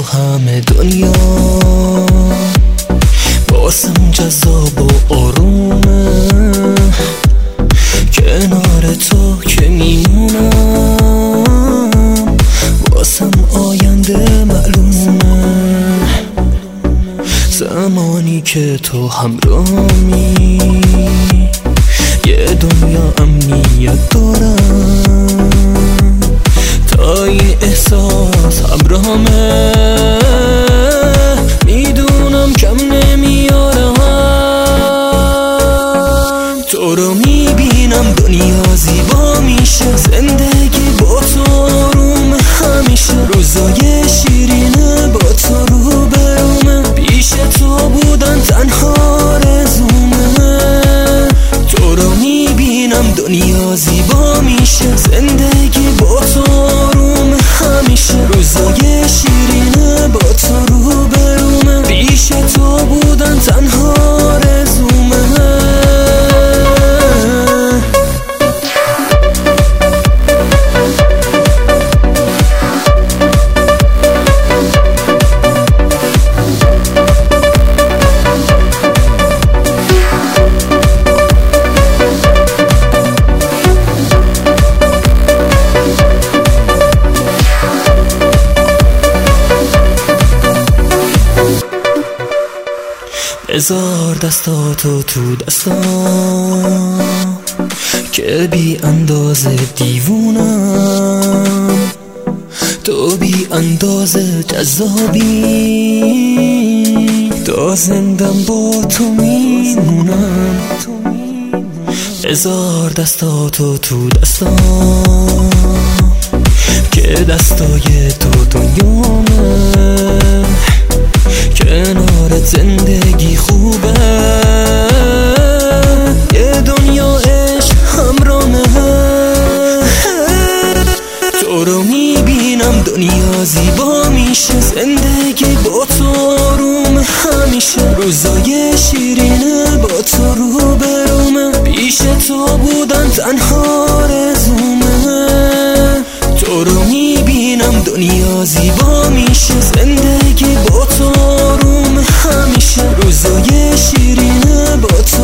همه دنیا واسم جذاب و آرومه، کنار تو که میمونم واسم آینده معلومه. زمانی که تو همراهمی یه دنیا امنیت دارم، تا این احساس همراهمه میدونم کم نمیارم. تو رو میبینم دنیا زیبا میشه، زندگی با تو آروم همیشه، روزای شیرینه با تو رو برومه، پیش تو بودن تنها آرزومه. تو رو میبینم دنیا زیبا میشه، زندگی با تو آروم همیشه، روزای شیرینه با تو رو برومه، پیش تو بودن تنها آرزومه. بذار دستاتو تو دستام که بی اندازه دیوونم، تو بی اندازه جذابی، تا زندم با تو میمونم. بذار دستاتو تو دستام که دستای تو دنیامه، کنارت زندگی خوبه، یه دنیا عشق همراهمه. تو رو میبینم دنیا زیبا میشه، زندگی با تو آروم همیشه، روزای شیرینه با تو رو برومه، پیش تو بودن تنها آرزومه. تو رو میبینم دنیا زیبا میشه، زندگی با تو آروم همیشه، روزای شیرینه با تو